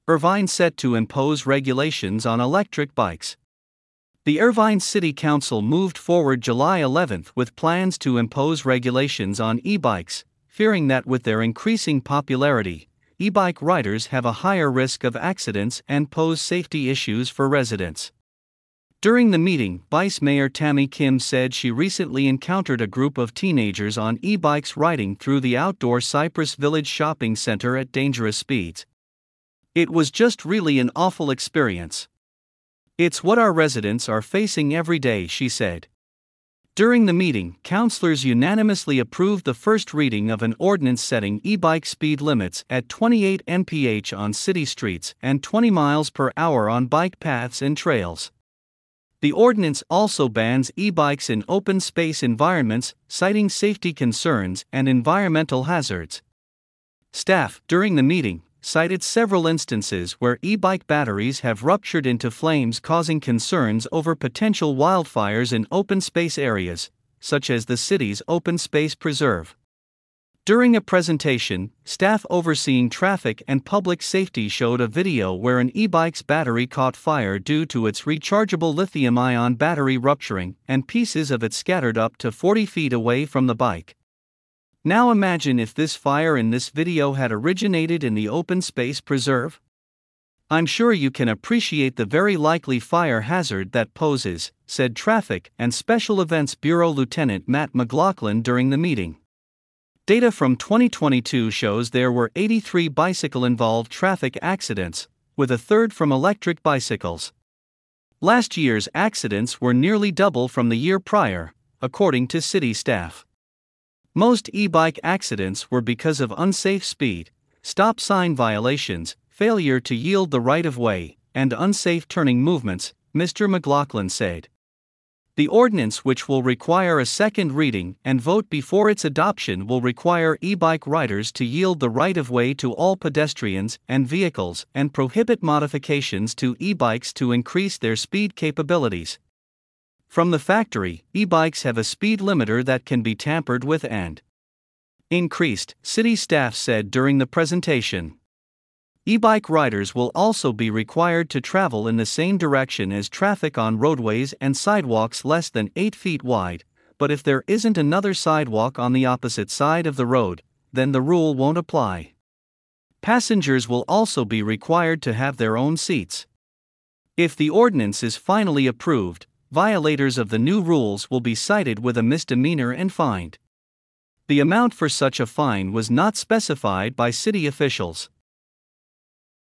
Irvine set to impose regulations on electric bikes. The Irvine City Council moved forward July 11 with plans to impose regulations on e-bikes, fearing that with their increasing popularity, e-bike riders have a higher risk of accidents and pose safety issues for residents. During the meeting, Vice Mayor Tammy Kim said she recently encountered a group of teenagers on e-bikes riding through the outdoor Cypress Village shopping center at dangerous speeds. "It was just really an awful experience. It's what our residents are facing every day," she said. During the meeting, councilors unanimously approved the first reading of an ordinance setting e-bike speed limits at 28 mph on city streets and 20 miles per hour on bike paths and trails. The ordinance also bans e-bikes in open space environments, citing safety concerns and environmental hazards. Staff, during the meeting, cited several instances where e-bike batteries have ruptured into flames, causing concerns over potential wildfires in open space areas, such as the city's open space preserve. During a presentation, staff overseeing traffic and public safety showed a video where an e-bike's battery caught fire due to its rechargeable lithium-ion battery rupturing, and pieces of it scattered up to 40 feet away from the bike. Now imagine if this fire in this video had originated in the open space preserve. "I'm sure you can appreciate the very likely fire hazard that poses," said Traffic and Special Events Bureau Lieutenant Matt McLaughlin during the meeting. Data from 2022 shows there were 83 bicycle-involved traffic accidents, with a third from electric bicycles. Last year's accidents were nearly double from the year prior, according to city staff. Most e-bike accidents were because of unsafe speed, stop sign violations, failure to yield the right-of-way, and unsafe turning movements, Mr. McLaughlin said. The ordinance, which will require a second reading and vote before its adoption, will require e-bike riders to yield the right-of-way to all pedestrians and vehicles and prohibit modifications to e-bikes to increase their speed capabilities. From the factory, e-bikes have a speed limiter that can be tampered with and increased, city staff said during the presentation. E-bike riders will also be required to travel in the same direction as traffic on roadways and sidewalks less than 8 feet wide, but if there isn't another sidewalk on the opposite side of the road, then the rule won't apply. Passengers will also be required to have their own seats. If the ordinance is finally approved, violators of the new rules will be cited with a misdemeanor and fined. The amount for such a fine was not specified by city officials.